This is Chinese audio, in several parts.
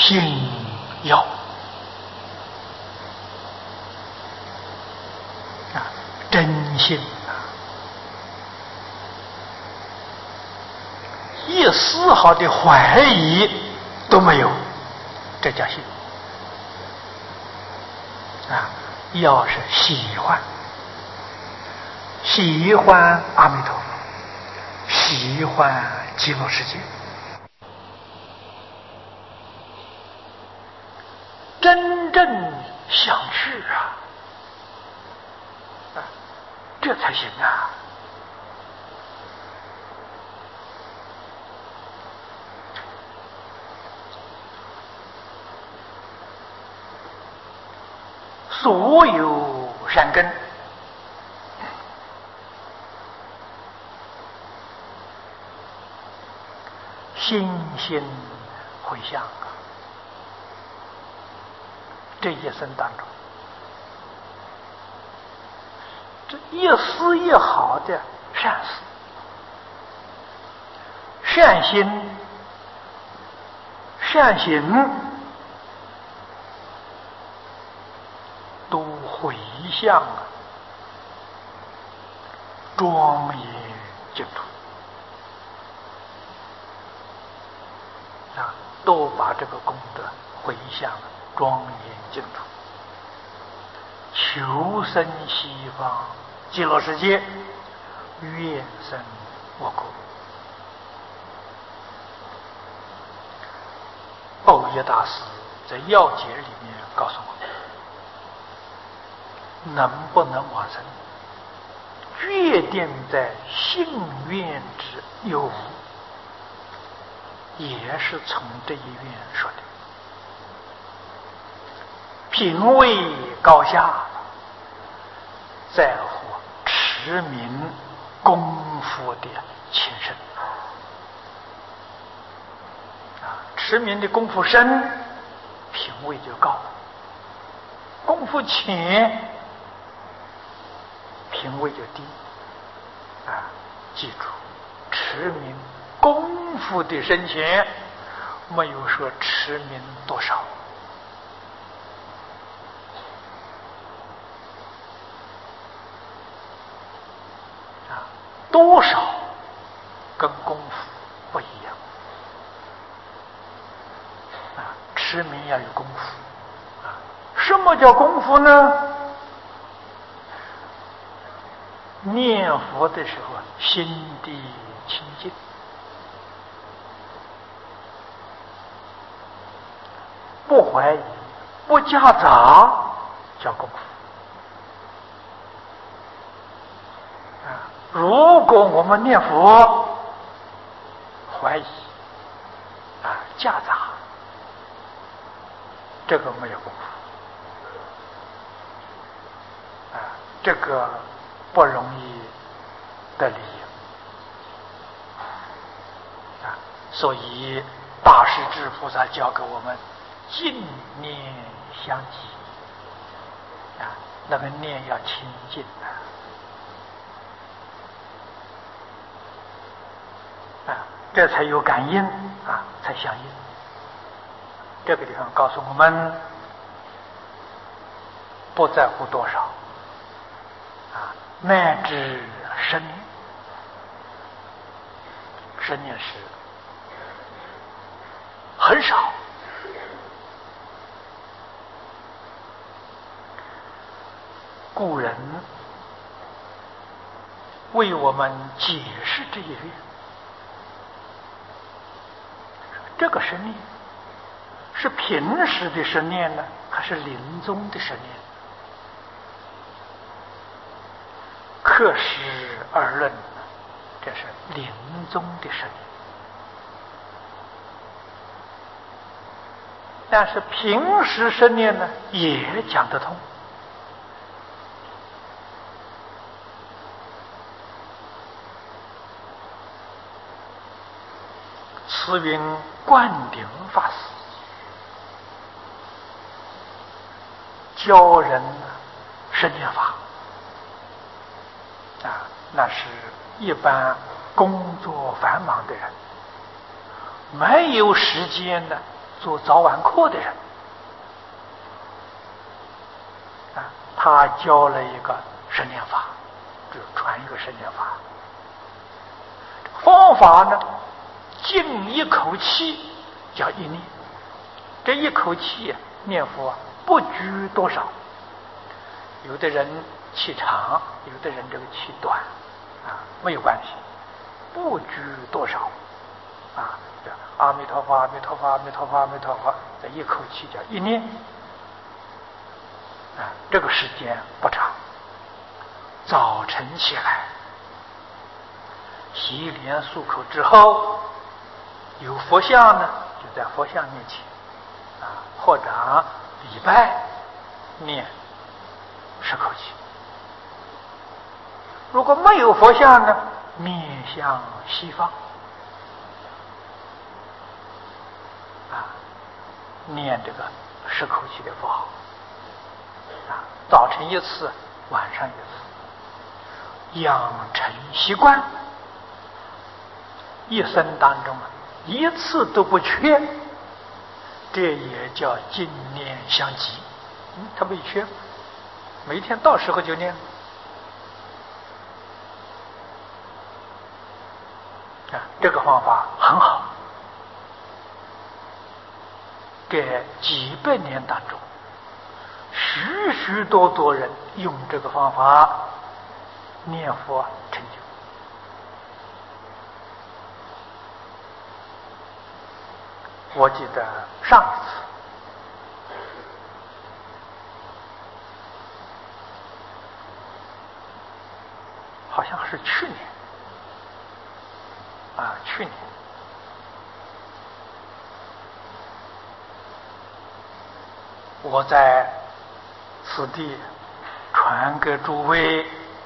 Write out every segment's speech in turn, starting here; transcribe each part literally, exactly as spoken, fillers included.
心要啊，真心啊，一丝毫的怀疑都没有，这叫心啊。要是喜欢，喜欢阿弥陀佛，喜欢极乐世界，真正想去啊，啊，这才行啊。所有善根，心心回向啊，这一生当中，这一丝一毫的善事、善心、善行，都回向啊，庄严净土啊，都把这个功德回向了庄严净土，求生西方极乐世界，愿生我国。欧耶大师在要解里面告诉我们，能不能往生，决定在信愿之有无，也是从这一愿说的。品位高下，在乎持名功夫的前身啊，持名的功夫深，品位就高；功夫浅，品位就低。啊，记住，持名功夫的深浅，没有说持名多少。啊，多少跟功夫不一样。啊，持名要有功夫。啊，什么叫功夫呢？念佛的时候，心地清净，不怀疑，不夹杂，叫功夫。啊，如果我们念佛怀疑啊夹杂，这个没有功夫啊，这个不容易得利益啊。所以大势至菩萨教给我们净念相继啊，那个念要清净啊，啊，这才有感应啊，才相应。这个地方告诉我们，不在乎多少啊，乃至生念，生念时很少。古人为我们解释这一点，这个生念是平时的生念呢，还是临终的生念？客实而论，这是临终的生念。但是平时生念呢，也讲得通。慈云灌顶法师教人生念法啊，那是一般工作繁忙的人没有时间呢做早晚课的人啊，他教了一个十念法，就传一个十念法。方法呢，静一口气叫一念，这一口气念佛不拘多少，有的人气长，有的人这个气短啊，没有关系，不拘多少啊，阿弥陀佛阿弥陀佛阿弥陀佛阿弥陀佛，这一口气叫一念啊，这个时间不长。早晨起来洗脸漱口之后，有佛像呢，就在佛像面前啊，或者礼拜念十口气。如果没有佛像呢，面向西方啊，念这个十口气的佛号啊，早晨一次，晚上一次，养成习惯。一生当中一次都不缺，这也叫经念相继。嗯，他没缺，每天到时候就念啊，这个方法很好，给几百年当中许许多多人用这个方法念佛成就。我记得上一次好像是去年啊，去年我在此地传给诸位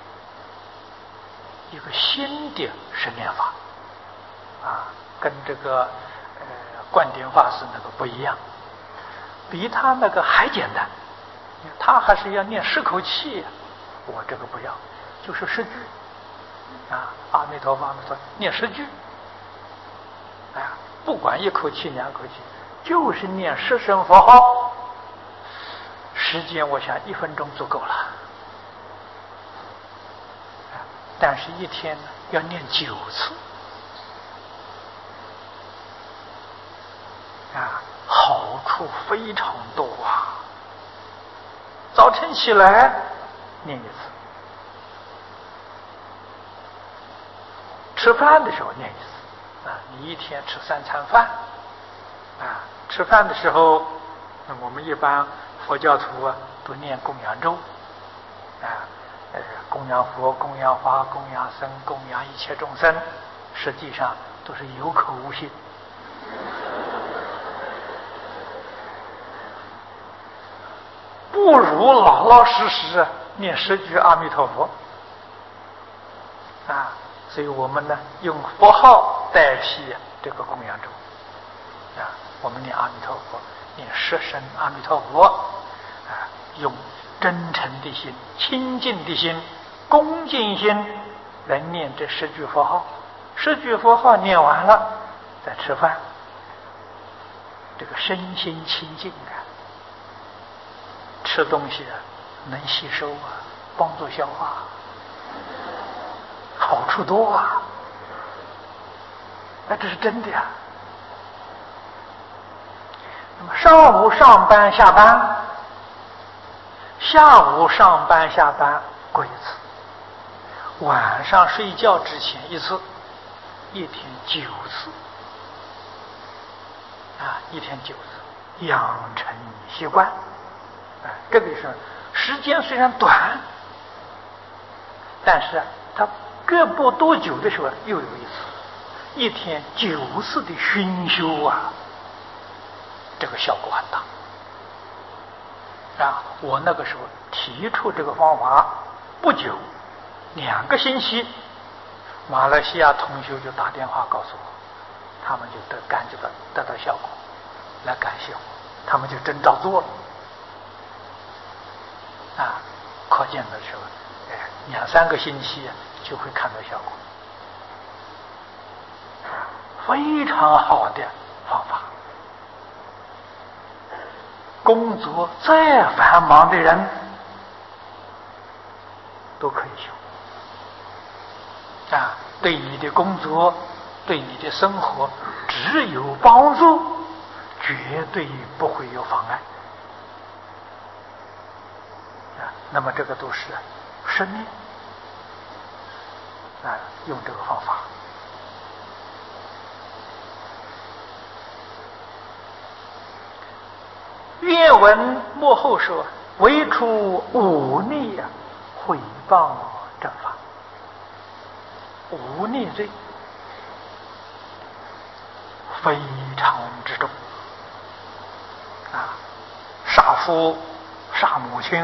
一个新的十念法啊，跟这个呃灌顶法师那个不一样，比他那个还简单。他还是要念十口气，我这个不要，就是十句啊，阿弥陀佛阿弥陀佛，念十句啊，不管一口气两口气，就是念十声佛号。时间我想一分钟足够了，但是一天要念九次啊，好处非常多啊。早晨起来念一次，吃饭的时候念一次啊，你一天吃三餐饭啊，吃饭的时候，那我们一般佛教徒啊都念供养咒啊，呃，供养佛、供养法、供养僧、供养一切众生，实际上都是有口无心。不如老老实实念十句阿弥陀佛啊，所以我们呢用佛号代替这个供养咒啊，我们念阿弥陀佛，念十声阿弥陀佛啊，用真诚的心、清净的心、恭敬心来念这十句佛号。十句佛号念完了，再吃饭，这个身心清净啊，吃东西啊能吸收啊，帮助消化，好处多啊！那这是真的呀。那么上午上班下班，下午上班下班过一次，晚上睡觉之前一次，一天九次啊，一天九次，养成习惯。啊，这个是时间虽然短，但是它隔不多久的时候又有一次，一天九次的熏修啊，这个效果很大啊！我那个时候提出这个方法不久，两个星期，马来西亚同修就打电话告诉我，他们就得感觉到得到效果，来感谢我，他们就真照做了。啊，可见的时候，哎，两三个星期就会看到效果，非常好的方法工作再繁忙的人都可以修啊，对你的工作对你的生活只有帮助，绝对不会有妨碍啊。那么这个都是生念啊，用这个方法。愿文末后说：“唯除忤逆呀，毁谤正法。”忤逆罪非常之重啊！杀父、杀母亲、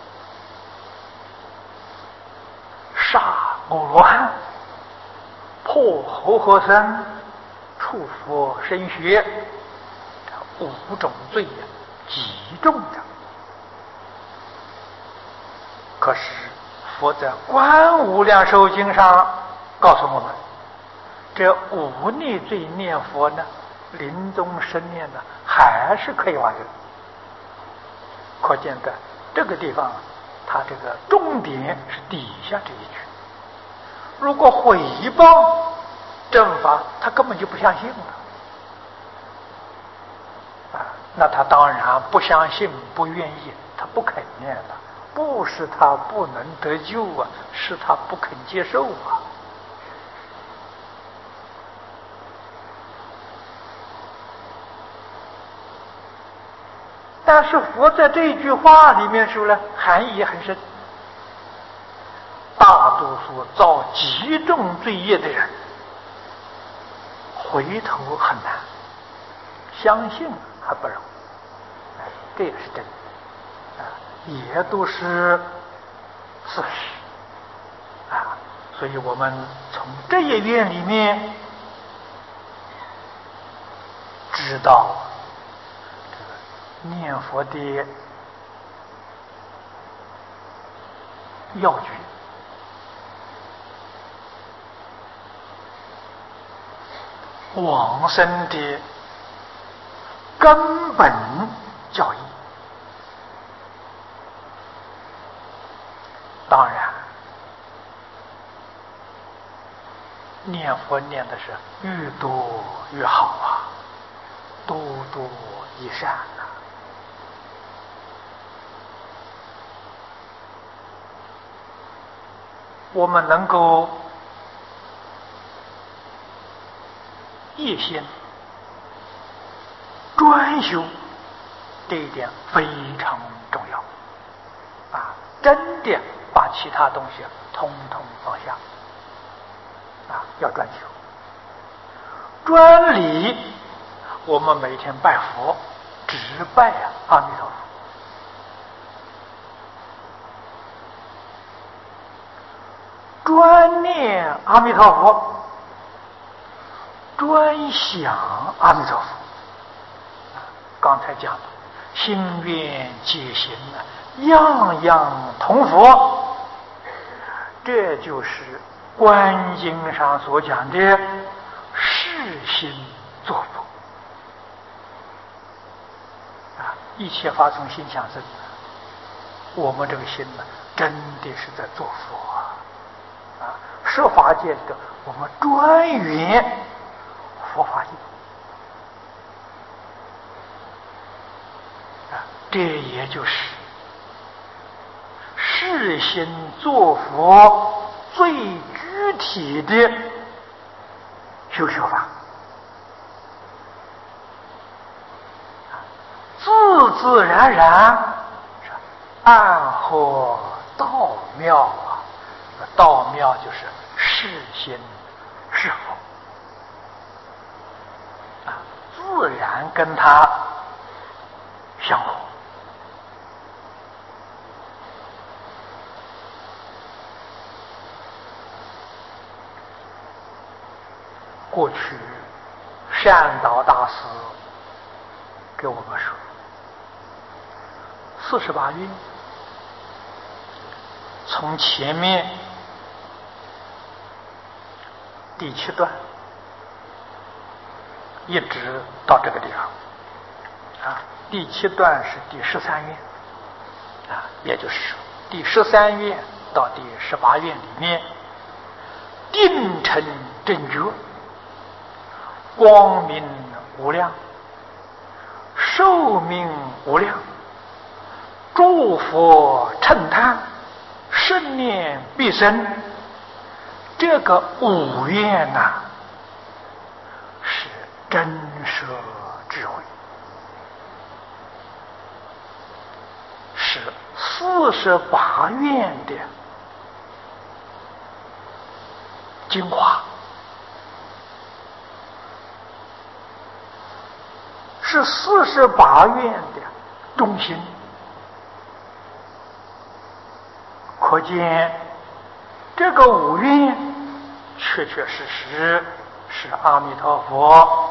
杀阿罗汉、破和合僧、触佛身血，这五种罪呀，极重的。可是佛在《观无量寿经》上告诉我们，这忤逆罪念佛呢，临终生念呢，还是可以完成。可见的这个地方，它这个重点是底下这一句。如果毁谤正法，他根本就不相信了啊，那他当然不相信，不愿意，他不肯念了。不是他不能得救啊，是他不肯接受啊。但是佛在这一句话里面说呢，含义很深。大多数造极重罪业的人，回头很难，相信还不容易，哎，这也是真的，啊，也都是事实啊。所以我们从这一点里面知道念佛的要诀，往生的根本教义。当然，念佛念的是越多越好啊，多多益善啊。我们能够一心专修，这一点非常重要啊！真的把其他东西通通放下啊，要专修。专理，我们每天拜佛，只拜啊阿弥陀佛。专念阿弥陀佛，专想阿弥陀佛。刚才讲了，心愿皆行啊，样样同佛，这就是观经上所讲的是心作佛啊！一切法从心想生，我们这个心呢，真的是在做佛啊！啊，设法界的我们专圆佛法界啊，这也就是是心作佛最具体的修学法，自自然然暗合道妙啊！道妙就是是心是佛啊，自然跟他相合。过去善导大师给我们说，四十八愿从前面第七段一直到这个地方， 啊，第七段是第十三愿啊，也就是说第十三愿到第十八愿里面，定成正觉，光明无量，寿命无量，诸佛称叹，生念必生。这个五愿呐、啊，是真实智慧，是四十八愿的精华，是四十八愿的中心。可见这个五愿确确实实是阿弥陀佛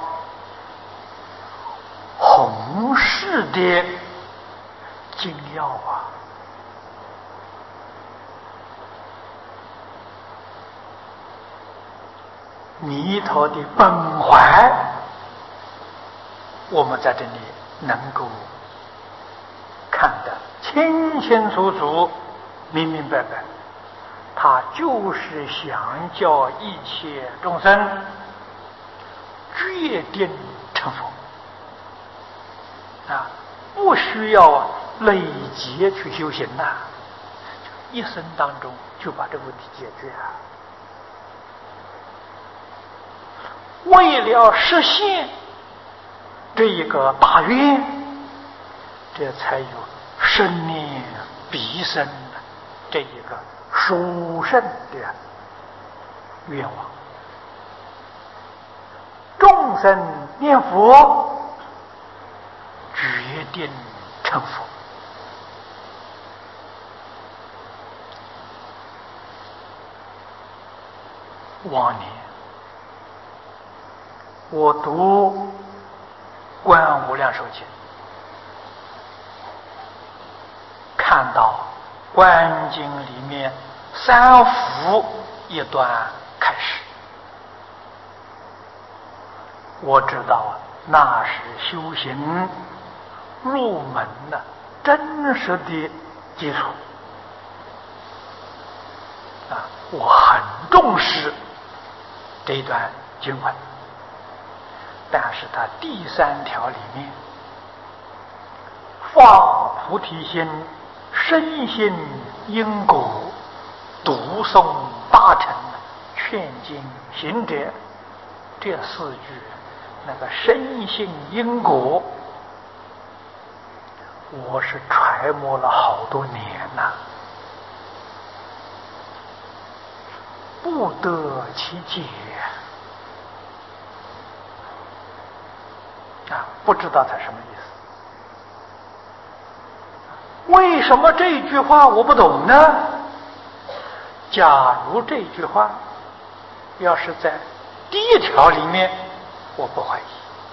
弘誓的精要啊！弥陀的本怀，我们在这里能够看得清清楚楚、明明白白。他就是想教一切众生决定成佛啊，不需要累劫去修行呐、啊，一生当中就把这个问题解决啊。为了实现这一个大愿，这才有生念必生的这一个殊胜的愿望。众生念佛，决定成佛。往年我读《观无量寿经》，看到《观经》里面三福一段开始，我知道那是修行入门的真实的基础啊！我很重视这一段经文，但是他第三条里面，发菩提心，深信因果，读诵大乘，劝进行者，这四句，那个深信因果，我是揣摩了好多年呐、啊，不得其解啊，不知道它什么意思。为什么这句话我不懂呢？假如这句话要是在第一条里面，我不怀疑；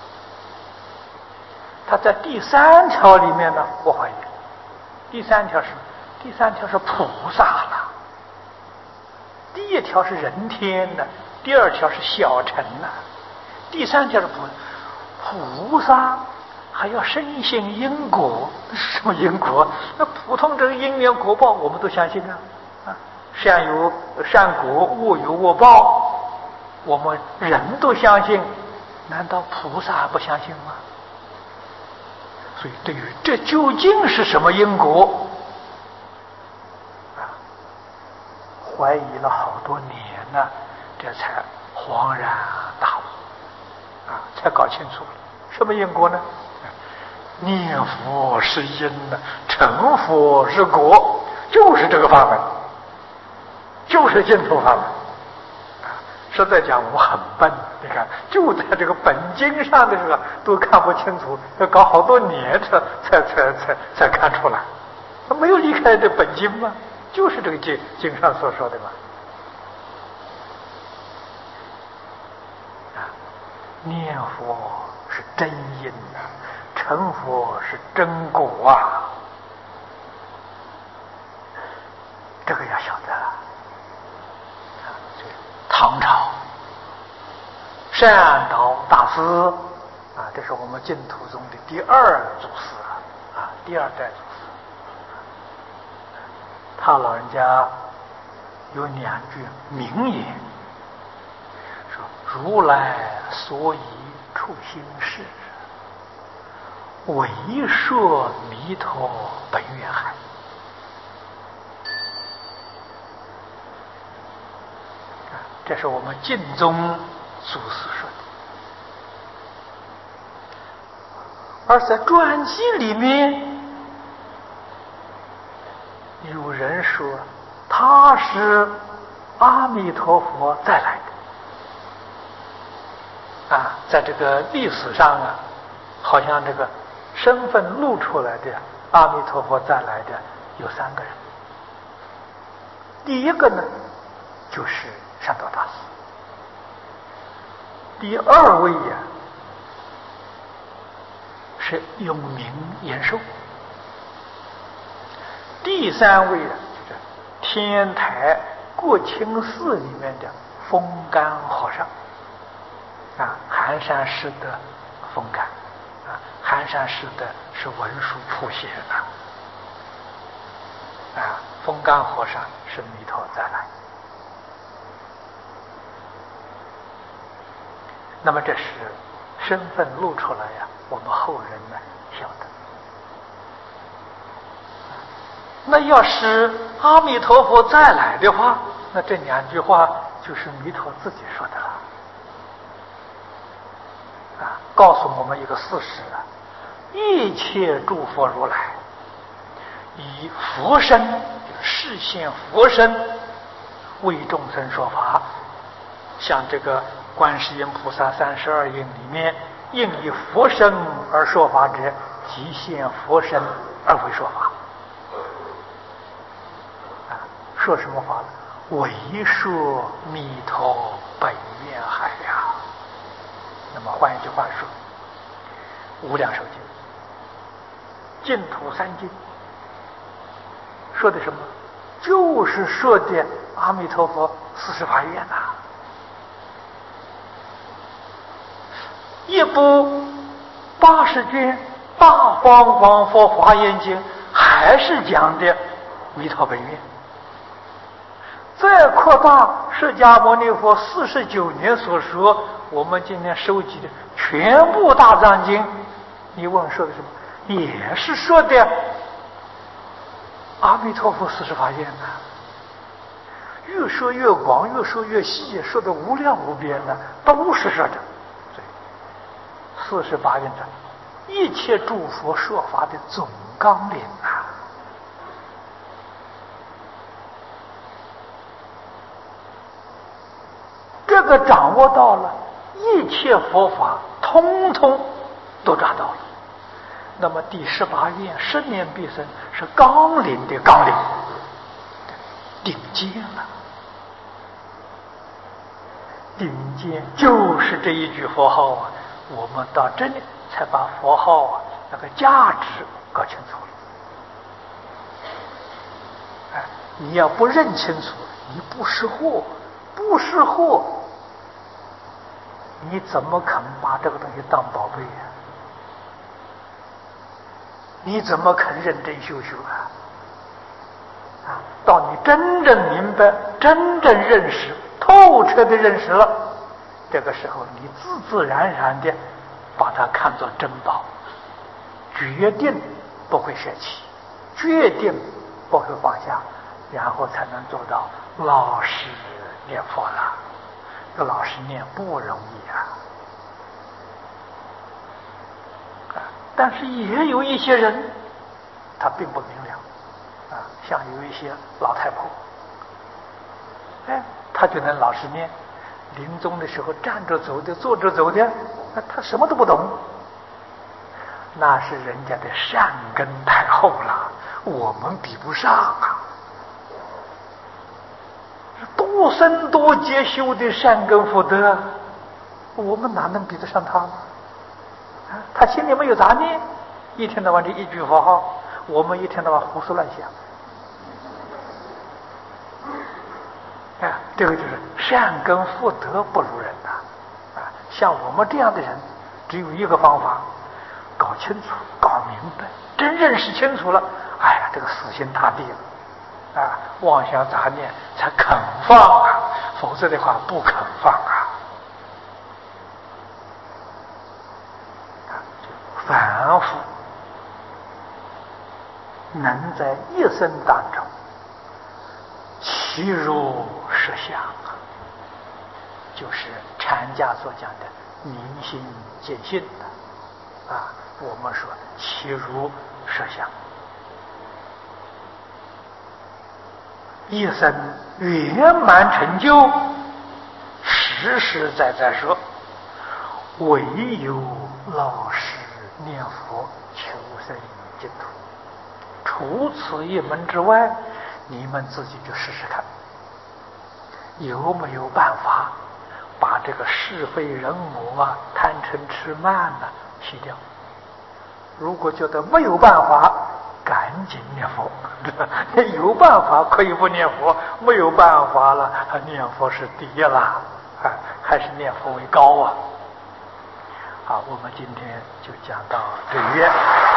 它在第三条里面呢，我怀疑。第三条是第三条是菩萨了，第一条是人天的，第二条是小乘了，第三条是菩菩萨还要深信因果，什么因果？那普通这个因缘果报我们都相信啊，啊，善有善果，恶有恶报，我们人都相信，难道菩萨不相信吗？所以对于这究竟是什么因果啊，怀疑了好多年呢、啊，这才恍然大悟啊，才搞清楚了什么因果呢？念佛是因呢，成佛是果，就是这个法门，就是净土法门啊。实在讲我们很笨，你看就在这个本经上的时候都看不清楚，要搞好多年才才才才才看出来，没有离开这本经吗？就是这个经经上所说的嘛。啊，念佛是真因啊，成佛是真果啊，这个要晓得了。唐朝善导大师啊， 这是我们净土宗的第二祖师啊，啊，第二代祖师。他老人家有两句名言，说：“如来所以处心事，为说弥陀本愿海。”这是我们净宗祖师说的。而在传记里面，有人说他是阿弥陀佛再来的啊，在这个历史上啊，好像这个身份露出来的阿弥陀佛再来的有三个人。第一个呢，就是善导大师。第二位呀、啊，是永明延寿。第三位啊，就是天台国清寺里面的风干和尚啊，寒山寺的风干啊，寒山寺的是文殊普贤啊，啊，风干和尚是弥陀再来。那么这是身份露出来呀、啊，我们后人呢晓得。那要是阿弥陀佛再来的话，那这两句话就是弥陀自己说的了啊，告诉我们一个事实啊，一切诸佛如来以佛身，示现佛身为众生说法，像这个观世音菩萨三十二应里面，应以佛身而说法者，即现佛身而为说法。啊，说什么法呢？唯说弥陀本愿海呀。那么换一句话说，无量寿经、净土三经说的什么？就是说的阿弥陀佛四十法愿呐、啊。一部八十卷《大方广佛华严经》还是讲的弥陀本愿。再扩大释迦牟尼佛四十九年所说，我们今天收集的全部大藏经，你问说的什么？也是说的阿弥陀佛四十法愿呐、啊，越说越广，越说越细，说的无量无边的，都是说的。四十八愿者，一切诸佛说法的总纲领啊！这个掌握到了，一切佛法通通都抓到了。那么第十八愿十年必生是纲领的纲领，顶尖了。顶尖就是这一句佛号啊！我们到这里才把佛号啊那个价值搞清楚了。哎，你要不认清楚，你不识货，不识货，你怎么肯把这个东西当宝贝呀、啊？你怎么肯认真修修啊？啊，到你真正明白、真正认识、透彻的认识了。这个时候，你自自然然的把它看作珍宝，决定不会舍弃，决定不会放下，然后才能做到老实念佛了。这老实念不容易啊！啊，但是也有一些人，他并不明了啊，像有一些老太婆，哎，他就能老实念。临终的时候站着走的，坐着走的，那他什么都不懂，那是人家的善根太厚了，我们比不上啊。多生多劫修的善根福德，我们哪能比得上他呢？啊，他心里没有杂念，一天到晚这一句佛号，我们一天到晚胡思乱想。啊，这个就是善根福德不如人呐、啊！啊，像我们这样的人， 只有一个方法，搞清楚、搞明白，真认识清楚了，哎呀，这个死心塌地了，啊，妄想杂念才肯放啊，否则的话不肯放啊。啊，反复能在一生当中其如实相啊，就是禅家所讲的明心见性的啊。我们说其如实相，一生圆满成就，实实在在说，唯有老实念佛求生净土。除此一门之外，你们自己就试试看，有没有办法把这个是非人我啊、贪嗔痴慢呢去掉？如果觉得没有办法，赶紧念佛。有办法可以不念佛，没有办法了，念佛是第一啦，啊，还是念佛为高啊。好，我们今天就讲到这里。